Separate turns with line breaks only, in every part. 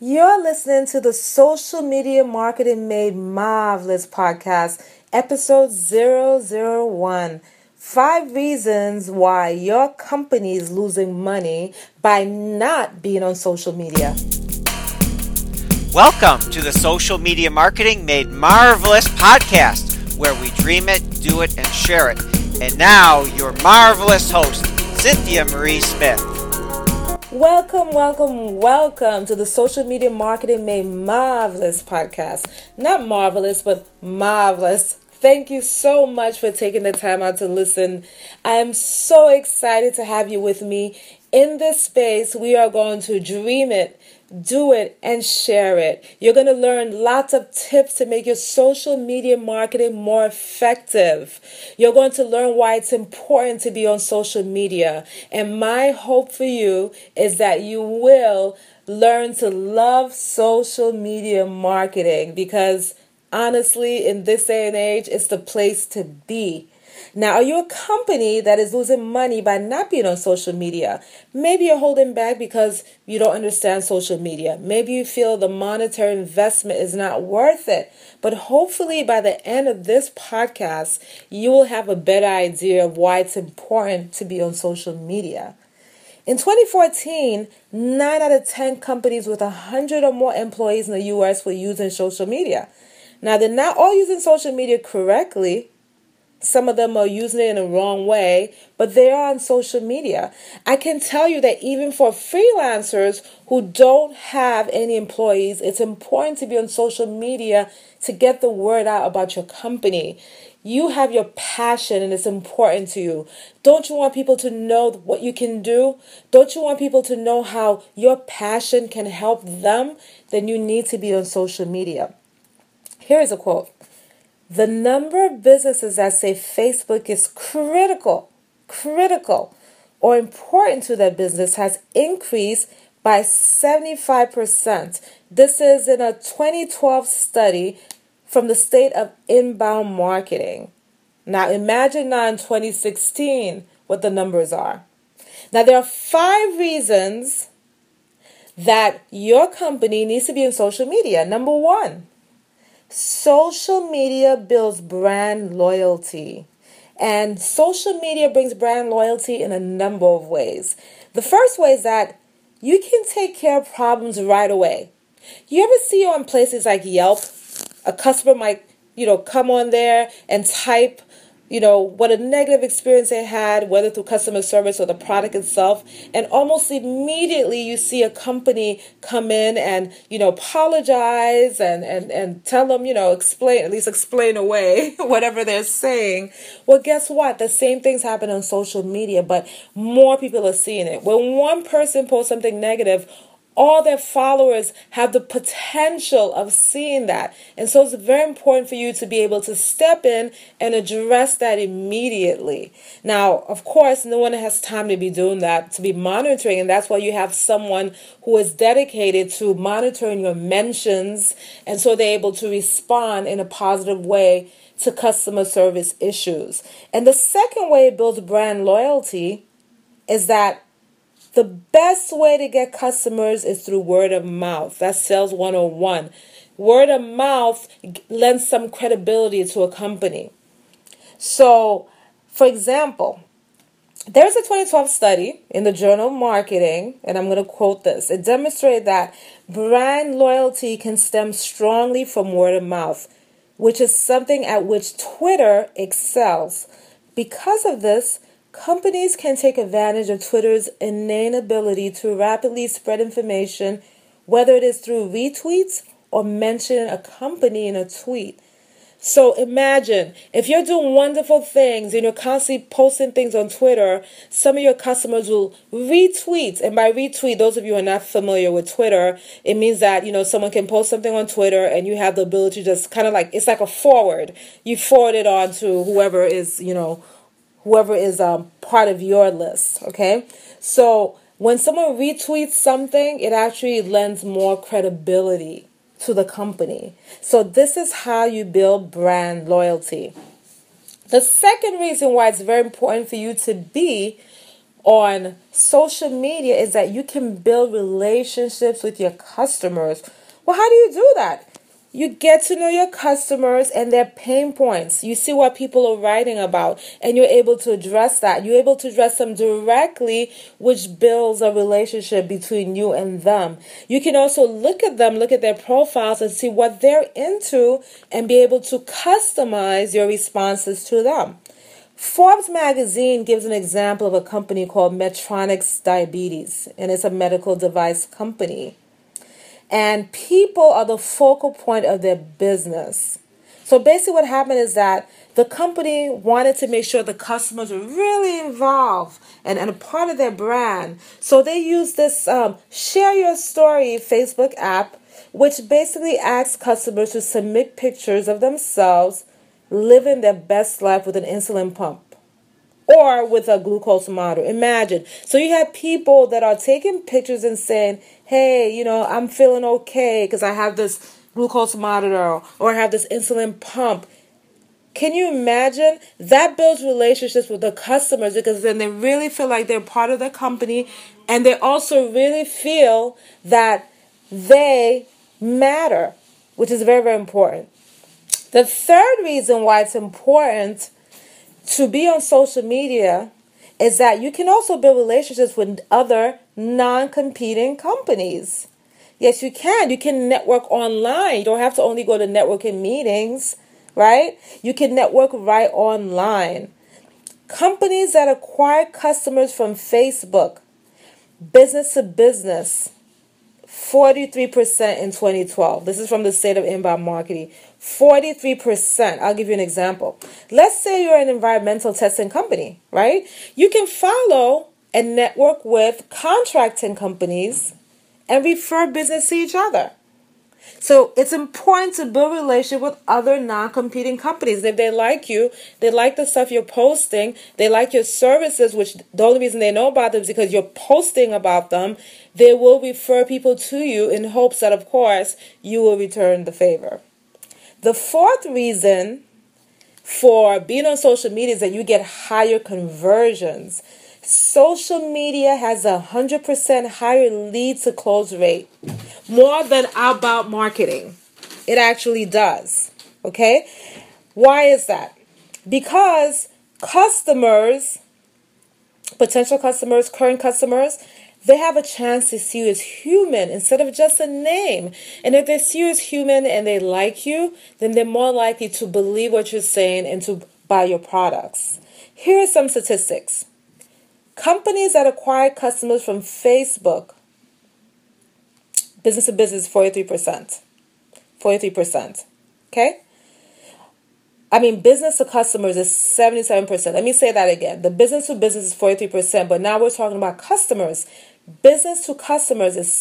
You're listening to the Social Media Marketing Made Marvelous podcast, episode 001. 5 reasons why your company is losing money by not being on social media.
Welcome to the Social Media Marketing Made Marvelous podcast, where we dream it, do it, and share it. And now, your marvelous host, Cynthia Marie Smith.
Welcome to the Social Media Marketing Made Marvelous podcast. Not marvelous, but marvelous. Thank you so much for taking the time out to listen. I am so excited to have you with me. In this space, we are going to dream it, do it, and share it. You're going to learn lots of tips to make your social media marketing more effective. You're going to learn why it's important to be on social media. And my hope for you is that you will learn to love social media marketing because honestly, in this day and age, it's the place to be. Now, are you a company that is losing money by not being on social media? Maybe you're holding back because you don't understand social media. Maybe you feel the monetary investment is not worth it. But hopefully by the end of this podcast, you will have a better idea of why it's important to be on social media. In 2014, 9 out of 10 companies with 100 or more employees in the U.S. were using social media. Now, they're not all using social media correctly. Some of them are using it in a wrong way, but they are on social media. I can tell you that even for freelancers who don't have any employees, it's important to be on social media to get the word out about your company. You have your passion and it's important to you. Don't you want people to know what you can do? Don't you want people to know how your passion can help them? Then you need to be on social media. Here is a quote. The number of businesses that say Facebook is critical, or important to their business has increased by 75%. This is in a 2012 study from the State of Inbound Marketing. Now imagine now in 2016 what the numbers are. Now there are 5 reasons that your company needs to be on social media. Number 1. Social media builds brand loyalty. And social media brings brand loyalty in a number of ways. The first way is that you can take care of problems right away. You ever see on places like Yelp, a customer might, come on there and type, what a negative experience they had, whether through customer service or the product itself. And almost immediately you see a company come in and, apologize and tell them, explain away whatever they're saying. Well, guess what? The same things happen on social media, but more people are seeing it. When one person posts something negative, all their followers have the potential of seeing that. And so it's very important for you to be able to step in and address that immediately. Now, of course, no one has time to be doing that, to be monitoring. And that's why you have someone who is dedicated to monitoring your mentions. And so they're able to respond in a positive way to customer service issues. And the second way it builds brand loyalty is that the best way to get customers is through word of mouth. That's Sales 101. Word of mouth lends some credibility to a company. So, for example, there's a 2012 study in the Journal of Marketing, and I'm going to quote this. It demonstrated that brand loyalty can stem strongly from word of mouth, which is something at which Twitter excels. Because of this, companies can take advantage of Twitter's innate ability to rapidly spread information, whether it is through retweets or mentioning a company in a tweet. So imagine, if you're doing wonderful things and you're constantly posting things on Twitter, some of your customers will retweet. And by retweet, those of you who are not familiar with Twitter, it means that, someone can post something on Twitter and you have the ability to just kind of it's like a forward. You forward it on to whoever is part of your list, okay? So when someone retweets something, it actually lends more credibility to the company. So this is how you build brand loyalty. The second reason why it's very important for you to be on social media is that you can build relationships with your customers. Well, how do you do that? You get to know your customers and their pain points. You see what people are writing about, and you're able to address that. You're able to address them directly, which builds a relationship between you and them. You can also look at them, look at their profiles, and see what they're into, and be able to customize your responses to them. Forbes magazine gives an example of a company called Medtronic Diabetes, and it's a medical device company. And people are the focal point of their business. So basically what happened is that the company wanted to make sure the customers were really involved and a part of their brand. So they used this Share Your Story Facebook app, which basically asks customers to submit pictures of themselves living their best life with an insulin pump or with a glucose monitor. Imagine. So you have people that are taking pictures and saying, hey, I'm feeling okay because I have this glucose monitor or I have this insulin pump. Can you imagine? That builds relationships with the customers because then they really feel like they're part of the company, and they also really feel that they matter, which is very, very important. The third reason why it's important to be on social media is that you can also build relationships with other non-competing companies. Yes, you can. You can network online. You don't have to only go to networking meetings, right? You can network right online. Companies that acquire customers from Facebook, business to business, 43% in 2012. This is from the State of Inbound Marketing. 43%. I'll give you an example. Let's say you're an environmental testing company, right? You can follow and network with contracting companies and refer business to each other. So it's important to build a relationship with other non-competing companies. If they like you, they like the stuff you're posting, they like your services, which the only reason they know about them is because you're posting about them, they will refer people to you in hopes that, of course, you will return the favor. The fourth reason for being on social media is that you get higher conversions. Social media has 100% higher lead to close rate, more than outbound marketing. It actually does. Okay? Why is that? Because customers, potential customers, current customers, they have a chance to see you as human instead of just a name. And if they see you as human and they like you, then they're more likely to believe what you're saying and to buy your products. Here are some statistics. Companies that acquire customers from Facebook, business to business, 43%. 43%. Okay? Business to customers is 77%. Let me say that again. The business to business is 43%, but now we're talking about customers. Business to customers is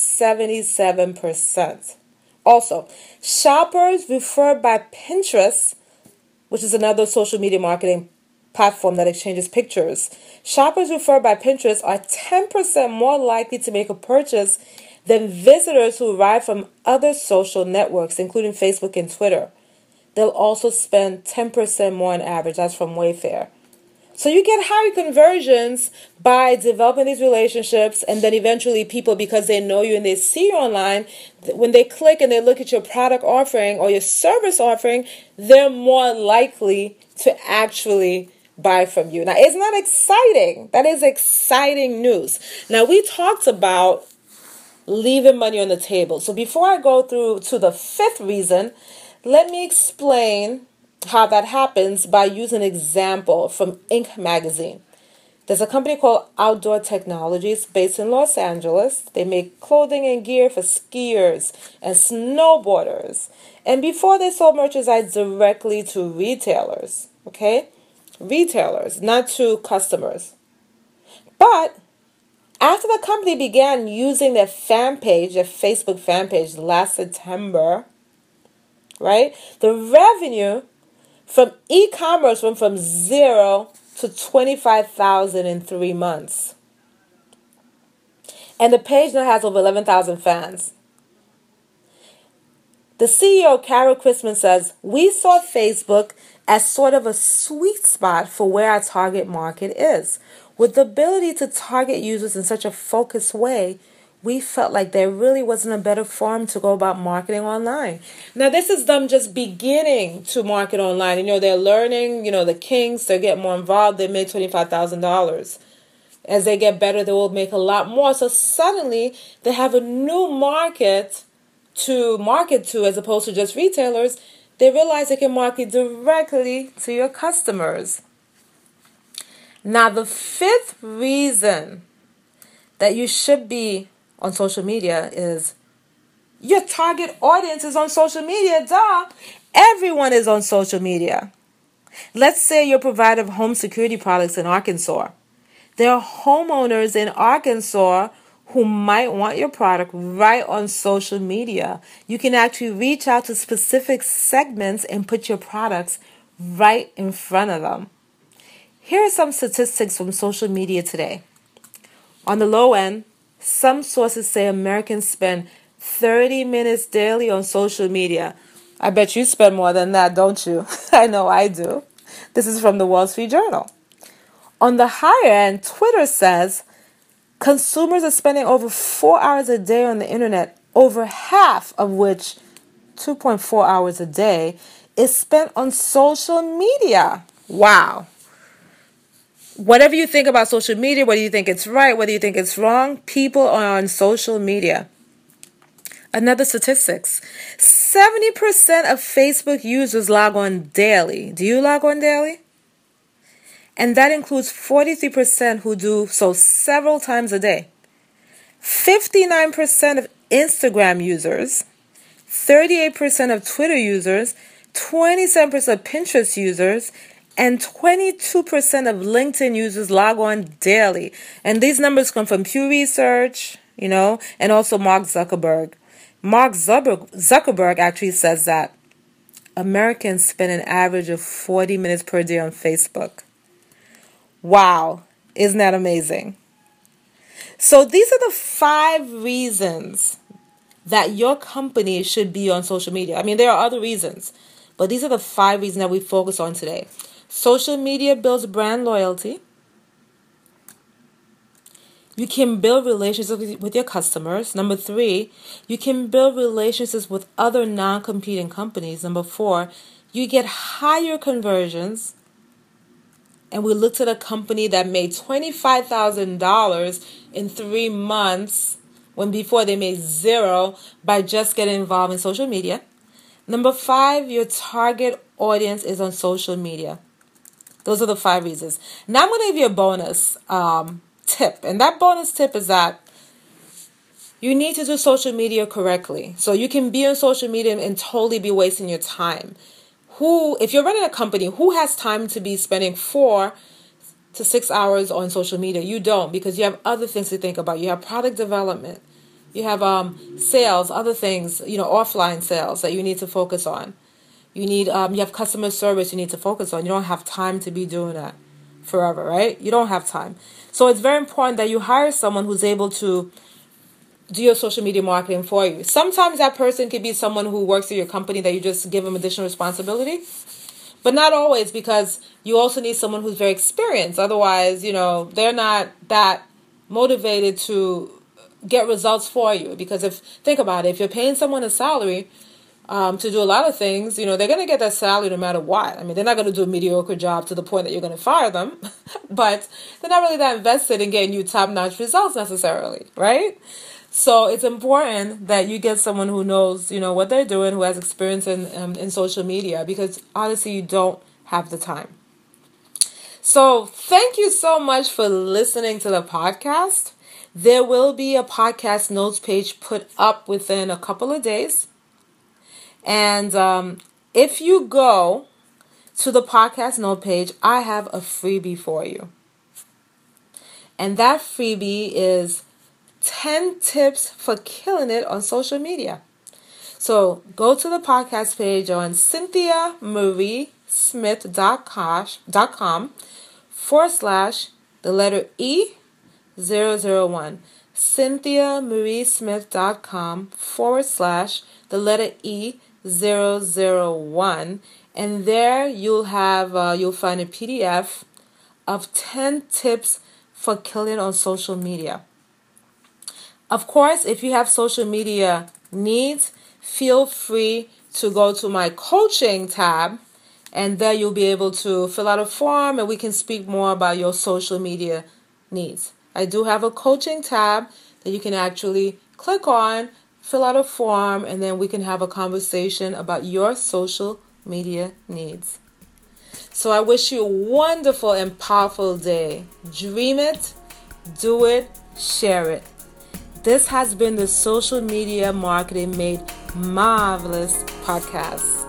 77%. Also, shoppers referred by Pinterest, which is another social media marketing platform that exchanges pictures. Shoppers referred by Pinterest are 10% more likely to make a purchase than visitors who arrive from other social networks, including Facebook and Twitter. They'll also spend 10% more on average. That's from Wayfair. So you get higher conversions by developing these relationships, and then eventually people, because they know you and they see you online, when they click and they look at your product offering or your service offering, they're more likely to actually buy from you. Now, isn't that exciting? That is exciting news. Now, we talked about leaving money on the table. So before I go through to the fifth reason, let me explain how that happens by using an example from Inc. magazine. There's a company called Outdoor Technologies based in Los Angeles. They make clothing and gear for skiers and snowboarders. And before they sold merchandise directly to retailers, okay? Retailers, not to customers. But after the company began using their fan page, their Facebook fan page last September, right? The revenue from e-commerce went from 0 to 25,000 in 3 months. And the page now has over 11,000 fans. The CEO, Carol Christman, says, "We saw Facebook as sort of a sweet spot for where our target market is. With the ability to target users in such a focused way, we felt like there really wasn't a better form to go about marketing online. Now, this is them just beginning to market online. They're learning, the Kings, they're getting more involved. They made $25,000. As they get better, they will make a lot more. So suddenly, they have a new market to market to as opposed to just retailers. They realize they can market directly to your customers. Now, the fifth reason that you should be on social media is your target audience is on social media. Duh. Everyone is on social media. Let's say you're a provider of home security products in Arkansas. There are homeowners in Arkansas who might want your product right on social media. You can actually reach out to specific segments and put your products right in front of them. Here are some statistics from social media today. On the low end, some sources say Americans spend 30 minutes daily on social media. I bet you spend more than that, don't you? I know I do. This is from the Wall Street Journal. On the higher end, Twitter says consumers are spending over 4 hours a day on the internet, over half of which, 2.4 hours a day, is spent on social media. Wow. Whatever you think about social media, whether you think it's right, whether you think it's wrong, people are on social media. Another statistics, 70% of Facebook users log on daily. Do you log on daily? And that includes 43% who do so several times a day. 59% of Instagram users, 38% of Twitter users, 27% of Pinterest users, and 22% of LinkedIn users log on daily. And these numbers come from Pew Research, and also Mark Zuckerberg. Mark Zuckerberg actually says that Americans spend an average of 40 minutes per day on Facebook. Wow, isn't that amazing? So these are the 5 reasons that your company should be on social media. I mean, there are other reasons, but these are the 5 reasons that we focus on today. Social media builds brand loyalty. You can build relationships with your customers. Number 3, you can build relationships with other non-competing companies. Number 4, you get higher conversions. And we looked at a company that made $25,000 in 3 months when before they made 0 by just getting involved in social media. Number 5, your target audience is on social media. Those are the 5 reasons. Now I'm going to give you a bonus tip. And that bonus tip is that you need to do social media correctly. So you can be on social media and totally be wasting your time. If you're running a company, who has time to be spending 4 to 6 hours on social media? You don't, because you have other things to think about. You have product development. You have sales, other things, offline sales that you need to focus on. You have customer service you need to focus on. You don't have time to be doing that forever, right? You don't have time. So it's very important that you hire someone who's able to do your social media marketing for you. Sometimes that person could be someone who works at your company that you just give them additional responsibility. But not always, because you also need someone who's very experienced. Otherwise, they're not that motivated to get results for you. Because think about it, if you're paying someone a salary to do a lot of things, they're going to get that salary no matter what. I mean, they're not going to do a mediocre job to the point that you're going to fire them. But they're not really that invested in getting you top-notch results necessarily, right? So it's important that you get someone who knows, what they're doing, who has experience in social media, because honestly, you don't have the time. So thank you so much for listening to the podcast. There will be a podcast notes page put up within a couple of days. And if you go to the podcast note page, I have a freebie for you. And that freebie is 10 tips for killing it on social media. So go to the podcast page on cynthiamariesmith.com/E001. cynthiamariesmith.com/E001. And there you'll find a PDF of 10 tips for killing on social media. Of course, if you have social media needs, feel free to go to my coaching tab, and there you'll be able to fill out a form and we can speak more about your social media needs. I do have a coaching tab that you can actually click on, fill out a form, and then we can have a conversation about your social media needs. So I wish you a wonderful and powerful day. Dream it, do it, share it. This has been the Social Media Marketing Made Marvelous podcast.